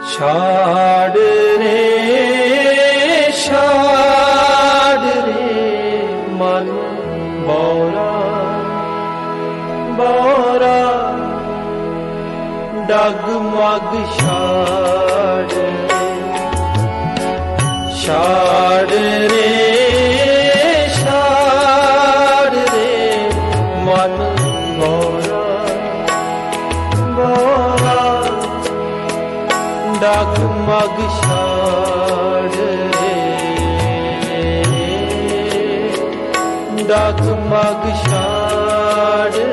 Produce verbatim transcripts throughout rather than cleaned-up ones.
छाड़ रे छाड़ रे मन बोरा बोरा डगमग छाड़ छाड़ रे छाड़ रे मन बोरा बोरा डगमग छाड़ रे डगमग छाड़ रे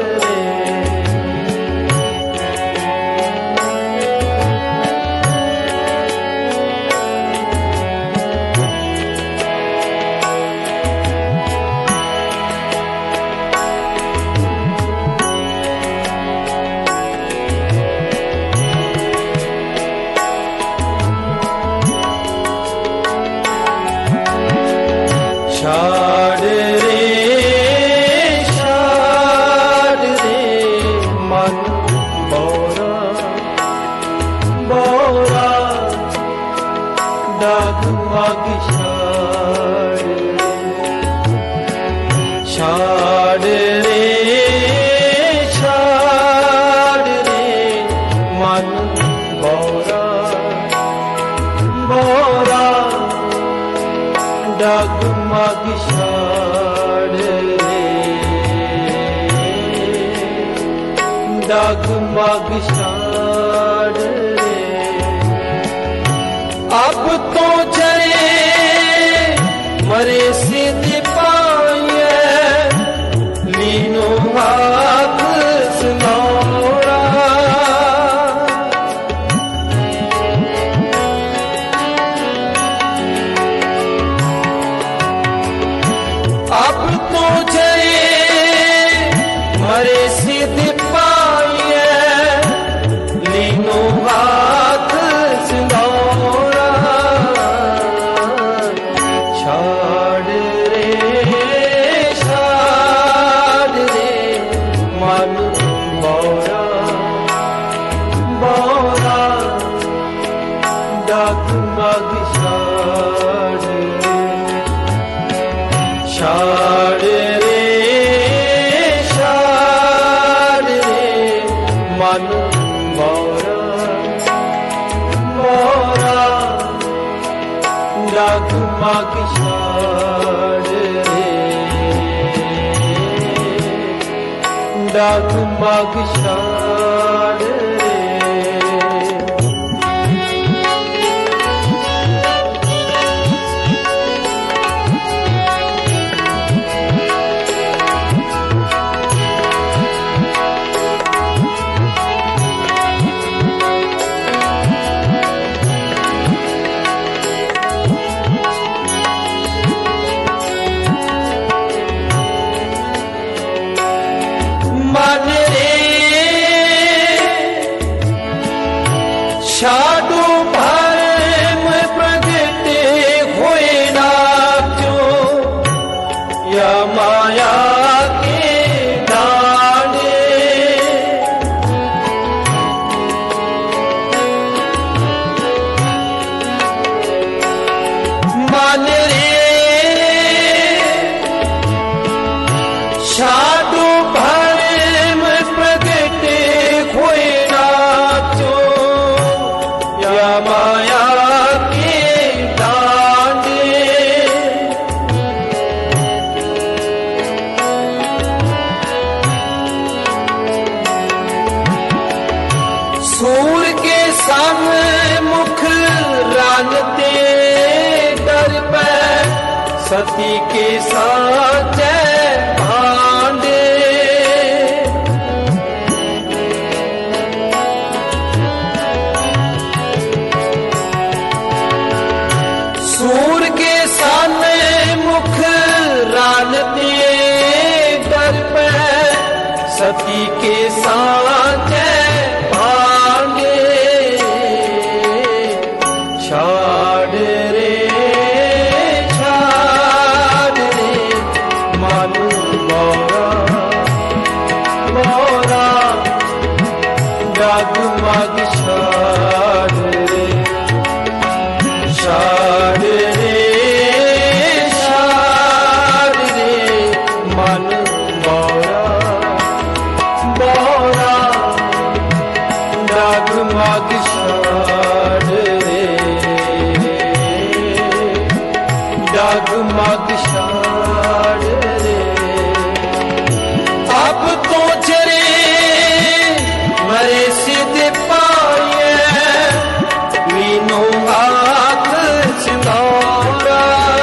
छाड़ रे छाड़ रे मन बोरा बोरा डगमग छाड़ छाड़ रे छाड़ रे मन बोरा बोरा डगमग छाड़ रे डगमग छाड़ रे अब तो चले मरे सिद्ध पाए लीनो हाथ सुनौरा अब तो चले मरे सिद्ध पाए लीनो हाथ सिंदूरा छाड़ रे छाड़ रे मन बोरा बोरा डगमग छाड़ छाड़ रे छाड़ रे मन बोरा बोरा डगमग छाड़ रे डगमग छाड़ रे मन रे छाड़ो भरम प्रगटे हुए ना क्यों या माया के डाले मन रे छाड़ो भरम प्रगटे हुए ना क्यों या माया के डांडे सूर के सामने मुख रानते डर पे सती के साथ भांडे सूर के सामने मुख रानते डर पे सती के साथ भांडे छाड़ रे छाड़ रे मन ਛਾੜ ਰੇ ਡਗਮਗ ਛਾੜ ਰੇ ਅਬ ਤੋਂ ਚਰੇ ਮਰੇ ਸਿਧ ਪਾਏ ਮੀਨੋ ਆਖ ਸਿੰਧੌਰਾ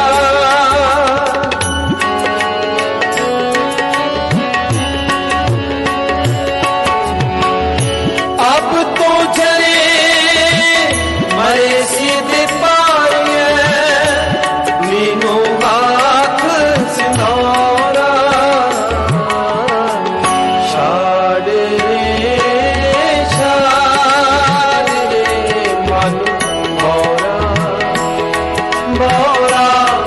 ਅਬ ਤੋਂ ਚਰੇ ਮਰੇ ਸਿਧ ਪਾਏ ਮੀਨੋ ਆਖ ਸਿੰਧੌਰਾ ਛਾੜ ਰੇ ਛਾੜ ਰੇ ਮਨ ਬੋਰਾ ਬੋਰਾ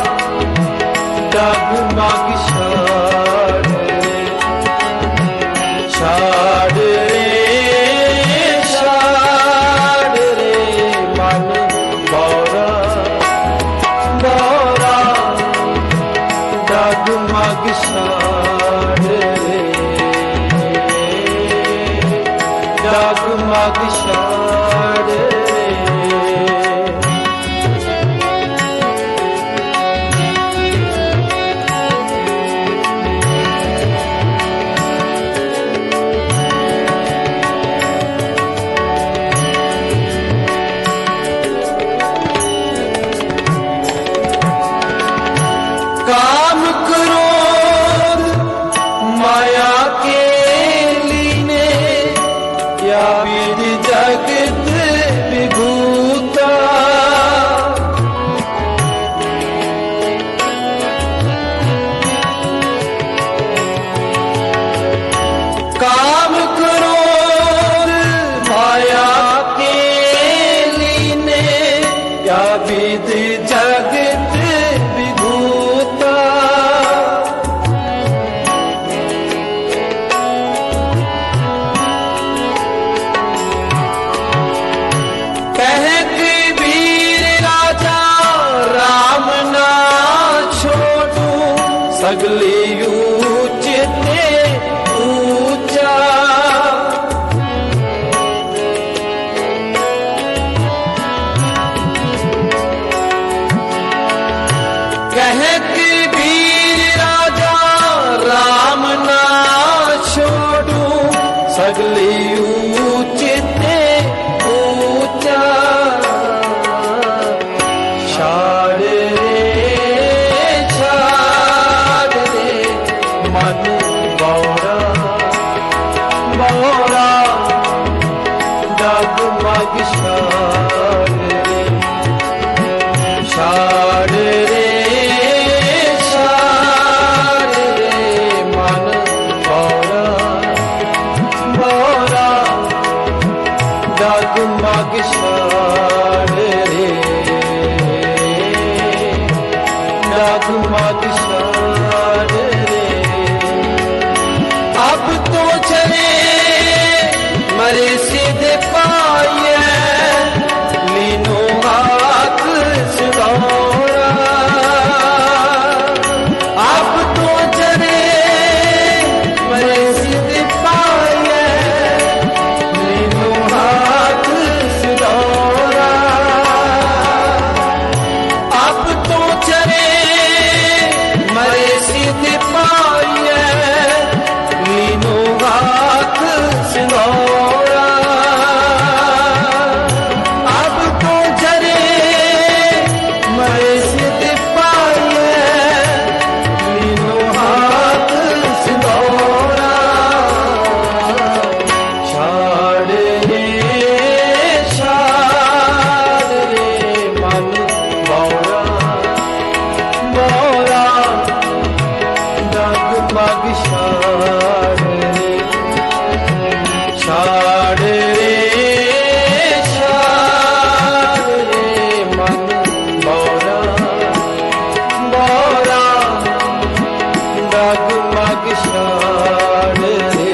ਡਗਮਗ ਛਾੜ ਰੇ ਛਾੜ ਰੇ ਛਾੜ ਰੇ ਮਨ ਬੋਰਾ ਬੋਰਾ ਡਗਮਗ ਛਾੜ ਰੇ ਡਗਮਗ ਛਾੜ ਰੇ काम क्रोध माया के लीने या विध जगत विभूता काम क्रोध माया के लीने या विध जगत विभूता कह कबीर राजा राम ना छोड़ू सगली ऊंच ते ऊंचा कह कबीर राजा राम ना छोड़ू सगली ऊंच ते ऊंचा छाड़ रे छाड़ रे मन बौरा बौरा डगमग छाड़ रे छाड़ रे छाड़ रे मन बौरा बौरा डगमग छाड़ रे डगमग छाड़ रे अब तो चले मरे सिध पाए मीनो हाथ सिधौरा अब तो चले मरे सिध पाए मीनो हाथ सिधौरा अब तो चले मरे सिध पाए मीनो हाथ सिधौरा अब तो चले मरे सिध पाए मीनो हाथ सिधौरा छाड़ रे छाड़ रे मन बौरा बौरा डगमग छाड़ रे छाड़ रे छाड़ रे मन बौरा बौरा डगमग छाड़ रे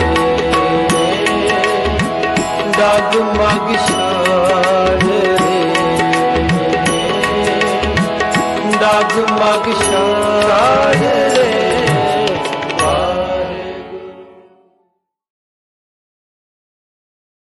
डगमग छाड़ रे डगमग छाड़